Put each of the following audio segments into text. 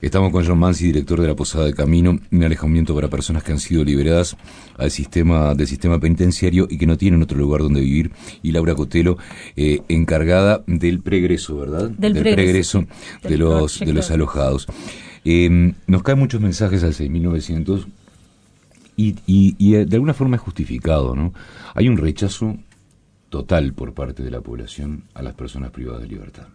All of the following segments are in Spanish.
Estamos con John Manzi, director de la Posada de Camino, un alejamiento para personas que han sido liberadas del sistema penitenciario y que no tienen otro lugar donde vivir, y Laura Cotelo, encargada del pregreso, ¿verdad? Del pregreso de los alojados. Nos caen muchos mensajes al 6900 y de alguna forma es justificado, ¿no? Hay un rechazo total por parte de la población a las personas privadas de libertad.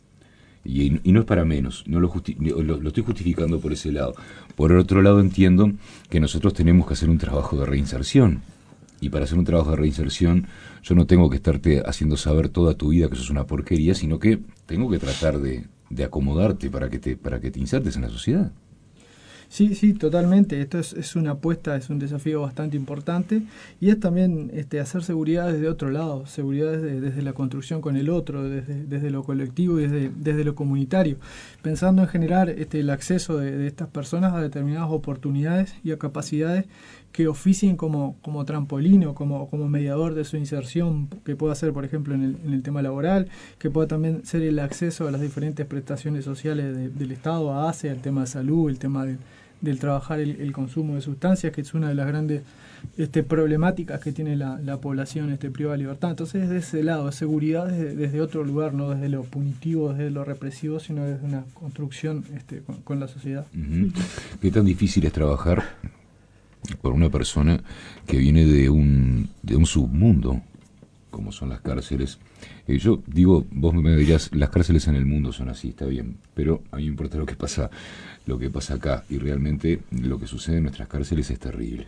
Y no es para menos, no lo estoy justificando por ese lado. Por el otro lado, entiendo que nosotros tenemos que hacer un trabajo de reinserción. Y para hacer un trabajo de reinserción, yo no tengo que estarte haciendo saber toda tu vida que sos una porquería, sino que tengo que tratar de acomodarte para que te insertes en la sociedad. Sí, totalmente. Esto es una apuesta, es un desafío bastante importante, y es también hacer seguridad desde otro lado, seguridad desde la construcción con el otro, desde lo colectivo y desde lo comunitario, pensando en generar el acceso de estas personas a determinadas oportunidades y a capacidades que oficien como trampolín o como mediador de su inserción, que pueda ser, por ejemplo, en el tema laboral, que pueda también ser el acceso a las diferentes prestaciones sociales del Estado, a ACE, al tema de salud, el tema del trabajar el consumo de sustancias, que es una de las grandes problemáticas que tiene la población privada de libertad. Entonces, desde ese lado, de seguridad desde otro lugar, no desde lo punitivo, desde lo represivo, sino desde una construcción con la sociedad. Uh-huh. ¿Qué tan difícil es trabajar por una persona que viene de un submundo, como son las cárceles? Yo digo, vos me dirás, las cárceles en el mundo son así, está bien, pero a mí me importa lo que pasa acá, y realmente lo que sucede en nuestras cárceles es terrible.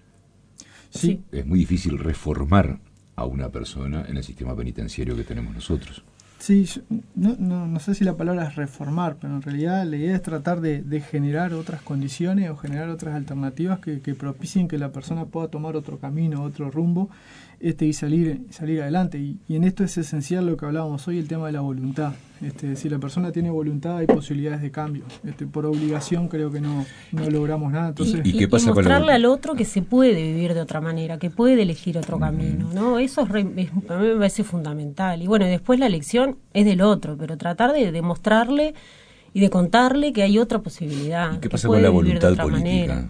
Sí. Es muy difícil reformar a una persona en el sistema penitenciario que tenemos nosotros. Sí, no sé si la palabra es reformar, pero en realidad la idea es tratar de generar otras condiciones o generar otras alternativas que propicien que la persona pueda tomar otro camino, otro rumbo, y salir adelante. Y en esto es esencial lo que hablábamos hoy, el tema de la voluntad. Si la persona tiene voluntad, hay posibilidades de cambio. Por obligación creo que no logramos nada. Entonces, ¿Y qué pasa y mostrarle al otro que se puede vivir de otra manera, que puede elegir otro camino, ¿no? Eso a mí me parece fundamental. Y bueno, después la elección es del otro, pero tratar de demostrarle y de contarle que hay otra posibilidad. ¿Y qué pasa con la voluntad política? Manera.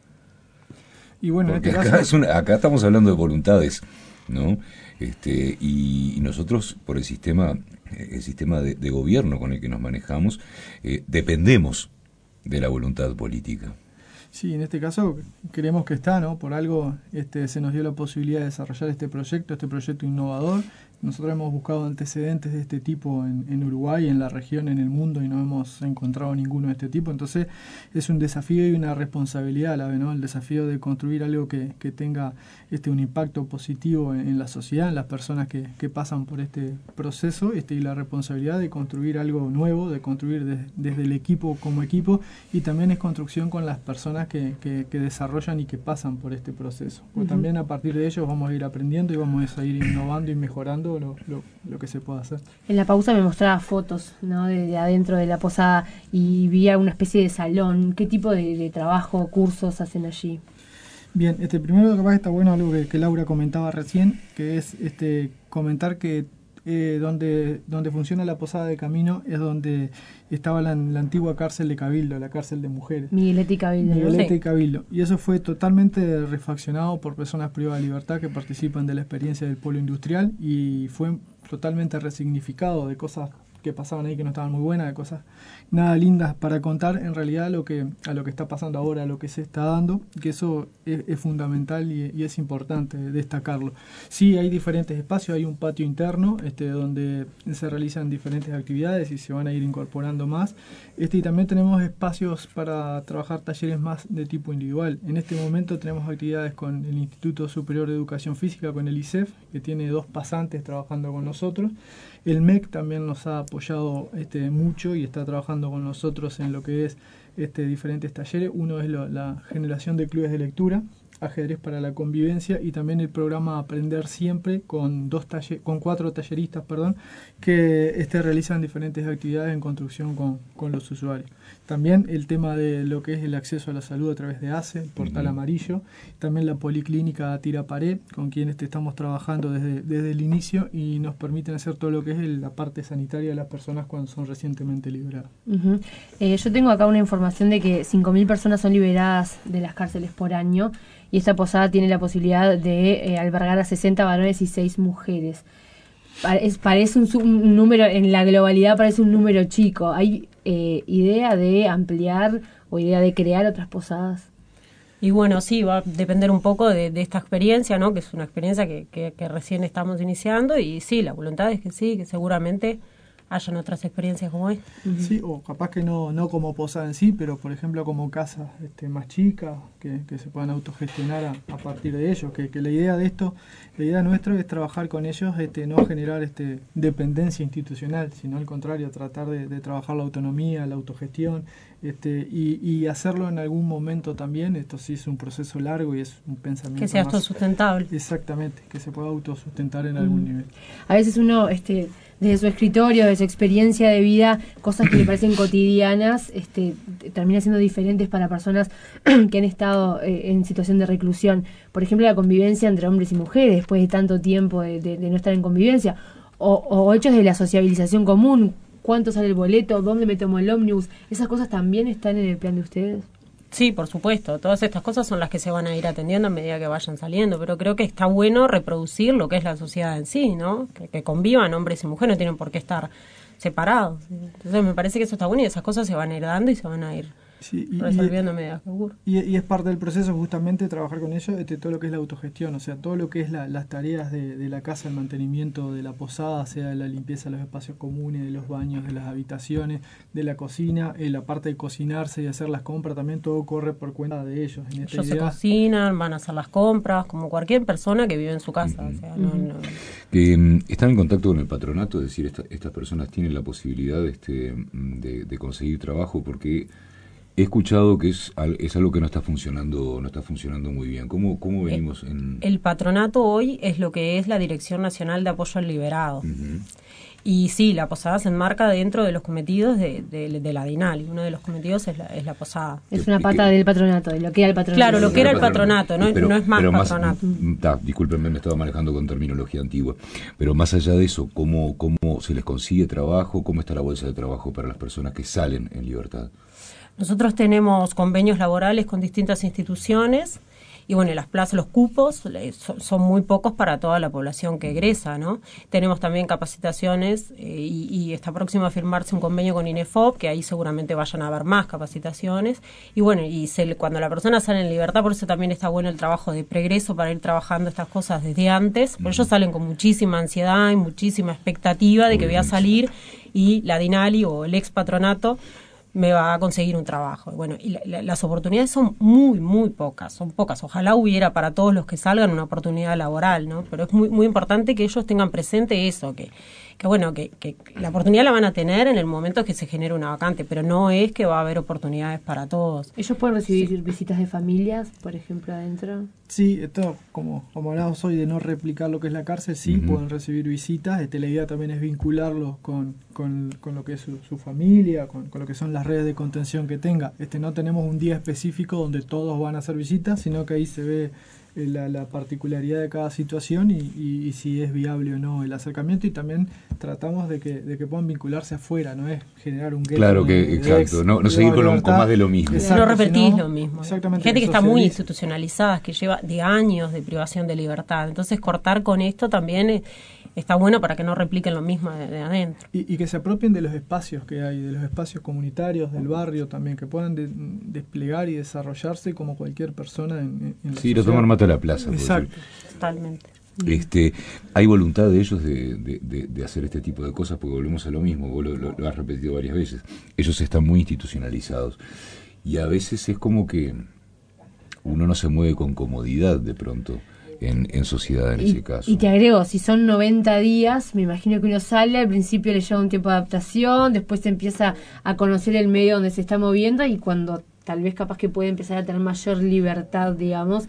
Y bueno, porque en este caso, acá estamos hablando de voluntades, ¿no? Y nosotros, por el sistema de gobierno con el que nos manejamos, dependemos de la voluntad política. Sí, en este caso creemos que está, ¿no? Por algo se nos dio la posibilidad de desarrollar este proyecto innovador. Nosotros hemos buscado antecedentes de este tipo en Uruguay, en la región, en el mundo, y no hemos encontrado ninguno de este tipo. Entonces es un desafío y una responsabilidad a la vez, ¿no? El desafío de construir algo que tenga un impacto positivo en la sociedad, en las personas que pasan por este proceso, y la responsabilidad de construir algo nuevo, de construir desde el equipo como equipo, y también es construcción con las personas que desarrollan y que pasan por este proceso. Porque también a partir de ellos vamos a ir aprendiendo y vamos a ir innovando y mejorando lo que se pueda hacer. En la pausa me mostraba fotos, ¿no? de adentro de la posada, y vi una especie de salón. ¿Qué tipo de trabajo, cursos hacen allí? Bien, primero capaz está bueno algo que Laura comentaba recién, que es comentar que donde funciona la Posada de Camino es donde estaba la antigua cárcel de Cabildo, la cárcel de mujeres. Miguelete y Cabildo. Miguelete y Cabildo. Y eso fue totalmente refaccionado por personas privadas de libertad que participan de la experiencia del polo industrial, y fue totalmente resignificado de cosas que pasaban ahí que no estaban muy buenas, de cosas nada lindas para contar en realidad a lo que está pasando ahora, a lo que se está dando, que eso es fundamental y es importante destacarlo. Sí, hay diferentes espacios, hay un patio interno donde se realizan diferentes actividades y se van a ir incorporando más, y también tenemos espacios para trabajar talleres más de tipo individual. En este momento tenemos actividades con el Instituto Superior de Educación Física, con el ISEF, que tiene 2 pasantes trabajando con nosotros. El MEC también nos ha apoyado mucho y está trabajando con nosotros en lo que es diferentes talleres. Uno es la generación de clubes de lectura, Ajedrez para la Convivencia, y también el programa Aprender Siempre con 4 talleristas, que realizan diferentes actividades en construcción con los usuarios. También el tema de lo que es el acceso a la salud a través de ACE, el portal amarillo, también la policlínica Tira Pared, con quien estamos trabajando desde el inicio, y nos permiten hacer todo lo que es la parte sanitaria de las personas cuando son recientemente liberadas. Yo tengo acá una información de que 5.000 personas son liberadas de las cárceles por año, y esta posada tiene la posibilidad de albergar a 60 varones y 6 mujeres. Parece un número, en la globalidad parece un número chico. ¿Hay idea de ampliar o idea de crear otras posadas? Y bueno, sí, va a depender un poco de esta experiencia, ¿no? Que es una experiencia que recién estamos iniciando, y sí, la voluntad es que sí, que seguramente hayan otras experiencias como esta. Sí, o capaz que no como posada en sí, pero por ejemplo como casas más chicas, que se puedan autogestionar a partir de ellos, que la idea de esto, la idea nuestra es trabajar con ellos, no generar dependencia institucional, sino al contrario, tratar de trabajar la autonomía, la autogestión, y hacerlo en algún momento también. Esto sí es un proceso largo y es un pensamiento que sea autosustentable. Exactamente, que se pueda autosustentar en algún nivel. A veces uno, desde su escritorio, de su experiencia de vida, cosas que le parecen cotidianas, termina siendo diferentes para personas que han estado en situación de reclusión. Por ejemplo, la convivencia entre hombres y mujeres, después de tanto tiempo de no estar en convivencia, o hechos de la sociabilización común. ¿Cuánto sale el boleto? ¿Dónde me tomo el ómnibus? ¿Esas cosas también están en el plan de ustedes? Sí, por supuesto. Todas estas cosas son las que se van a ir atendiendo a medida que vayan saliendo, pero creo que está bueno reproducir lo que es la sociedad en sí, ¿no? Que convivan hombres y mujeres, no tienen por qué estar separados. Entonces me parece que eso está bueno, y esas cosas se van a ir dando y se van a ir resolviendo a medida que ocurre. Y es parte del proceso justamente trabajar con ellos, todo lo que es la autogestión, o sea, todo lo que es las tareas de la casa, el mantenimiento de la posada, sea la limpieza de los espacios comunes, de los baños, de las habitaciones, de la cocina, la parte de cocinarse y hacer las compras, también todo corre por cuenta de ellos. Ellos se cocinan, van a hacer las compras, como cualquier persona que vive en su casa. O sea, ¿Están en contacto con el patronato? Es decir, estas personas tienen la posibilidad de conseguir trabajo, porque he escuchado que es algo que no está funcionando muy bien. ¿Cómo venimos en...? El patronato hoy es lo que es la Dirección Nacional de Apoyo al Liberado. Y sí, la posada se enmarca dentro de los cometidos de la DINALI. Uno de los cometidos es la posada. Es una pata del patronato, de lo que era el patronato. Claro, lo que era el patronato, no es más patronato. Discúlpenme, me estaba manejando con terminología antigua. Pero más allá de eso, ¿cómo se les consigue trabajo? ¿Cómo está la bolsa de trabajo para las personas que salen en libertad? Nosotros tenemos convenios laborales con distintas instituciones, y bueno, las plazas, los cupos son muy pocos para toda la población que egresa, ¿no? Tenemos también capacitaciones, y está próximo a firmarse un convenio con INEFOP, que ahí seguramente vayan a haber más capacitaciones. Y bueno, cuando la persona sale en libertad, por eso también está bueno el trabajo de pregreso, para ir trabajando estas cosas desde antes, porque ellos salen con muchísima ansiedad y muchísima expectativa de que voy a salir y la DINALI o el ex patronato me va a conseguir un trabajo. Bueno, y las oportunidades son muy, muy pocas, son pocas. Ojalá hubiera para todos los que salgan una oportunidad laboral, ¿no? Pero es muy, muy importante que ellos tengan presente eso, que la oportunidad la van a tener en el momento que se genere una vacante, pero no es que va a haber oportunidades para todos. ¿Ellos pueden recibir visitas de familias, por ejemplo, adentro? Sí, esto, como hablamos hoy de no replicar lo que es la cárcel, sí, pueden recibir visitas. La idea también es vincularlos con lo que es su familia, con lo que son las redes de contención que tenga. No tenemos un día específico donde todos van a hacer visitas, sino que ahí se ve la particularidad de cada situación y si es viable o no el acercamiento, y también tratamos de que puedan vincularse afuera, no es generar un gueto. Claro, exacto, no seguir con más de lo mismo. Exacto, no repetís lo mismo. Exactamente. Gente que está muy institucionalizada, que lleva de años de privación de libertad. Entonces cortar con esto también está bueno para que no repliquen lo mismo de adentro. Y que se apropien de los espacios que hay, de los espacios comunitarios, del barrio también, que puedan desplegar y desarrollarse como cualquier persona en la sociedad. Ir a tomar mate a la plaza. Exacto. Totalmente. ¿Hay voluntad de ellos de hacer este tipo de cosas? Porque volvemos a lo mismo, vos lo has repetido varias veces. Ellos están muy institucionalizados y a veces es como que uno no se mueve con comodidad de pronto en sociedad en ese caso. Y te agrego, si son 90 días, me imagino que uno sale, al principio le lleva un tiempo de adaptación, después se empieza a conocer el medio donde se está moviendo, y cuando tal vez capaz que puede empezar a tener mayor libertad, digamos,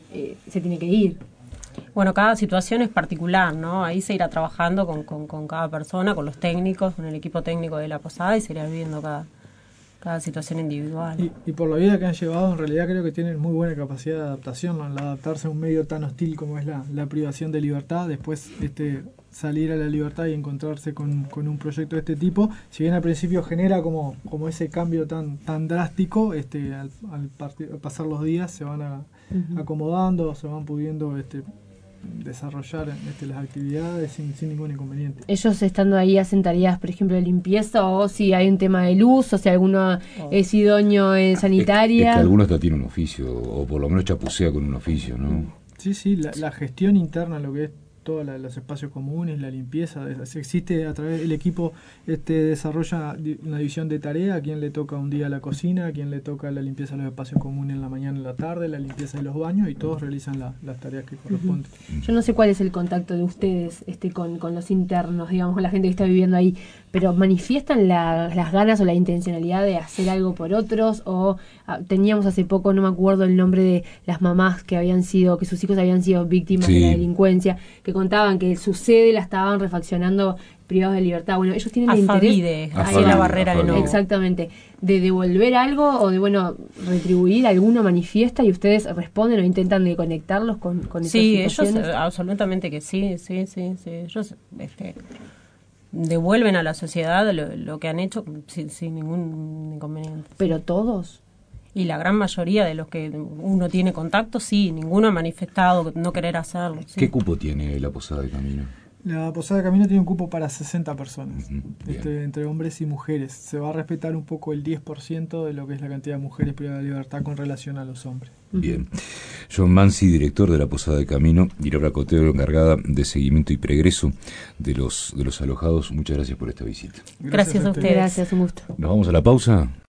se tiene que ir. Bueno, cada situación es particular, ¿no? Ahí se irá trabajando con cada persona, con los técnicos, con el equipo técnico de la posada, y se irá viendo cada situación individual. Y por la vida que han llevado, en realidad creo que tienen muy buena capacidad de adaptación, ¿no? Al adaptarse a un medio tan hostil como es la privación de libertad, después salir a la libertad y encontrarse con un proyecto de este tipo, si bien al principio genera como ese cambio tan drástico, al pasar los días se van acomodando, se van pudiendo desarrollar las actividades sin ningún inconveniente. Ellos estando ahí hacen tareas, por ejemplo, de limpieza, o si hay un tema de luz, o si alguno es idóneo en sanitaria. Es que algunos hasta tienen un oficio, o por lo menos chapucea con un oficio, ¿no? Sí, la gestión interna, lo que es todos los espacios comunes, la limpieza, existe a través del equipo, desarrolla una división de tarea, a quien le toca un día la cocina, a quien le toca la limpieza de los espacios comunes en la mañana y en la tarde, la limpieza de los baños, y todos realizan las tareas que corresponden. Yo no sé cuál es el contacto de ustedes con los internos, digamos, con la gente que está viviendo ahí, pero ¿manifiestan las ganas o la intencionalidad de hacer algo por otros? O teníamos hace poco, no me acuerdo el nombre de las mamás que sus hijos habían sido víctimas de la delincuencia, que contaban que su sede la estaban refaccionando privados de libertad. Bueno, ellos tienen el interés hacia la barrera de nuevo. Exactamente, de devolver algo o de retribuir. Alguno manifiesta y ustedes responden o intentan de conectarlos con esas situaciones. Ellos absolutamente que sí. Ellos devuelven a la sociedad lo que han hecho sin ningún inconveniente. ¿Pero todos? Y la gran mayoría de los que uno tiene contacto, sí, ninguno ha manifestado no querer hacerlo. Sí. ¿Qué cupo tiene la Posada de Camino? La Posada de Camino tiene un cupo para 60 personas, entre hombres y mujeres. Se va a respetar un poco el 10% de lo que es la cantidad de mujeres privadas de libertad con relación a los hombres. Bien. John Mansi, director de la Posada de Camino, y Laura Cotelo, encargada de seguimiento y pregreso de los alojados. Muchas gracias por esta visita. Gracias a ustedes. Gracias, un gusto. ¿Nos vamos a la pausa?